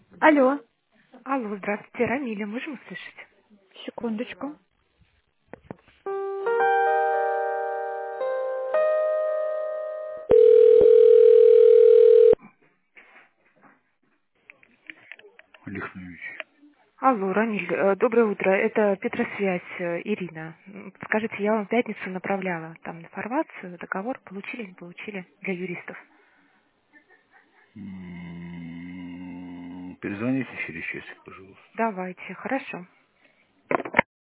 Алло, Алло, здравствуйте, Рамиля, можем услышать? секундочку. Лихнович. Алло, Рамиль, доброе утро, это Петросвязь, Ирина. Скажите, я вам в пятницу направляла там информацию, договор, получили, не получили для юристов? Перезвоните через часик, пожалуйста. Давайте, хорошо.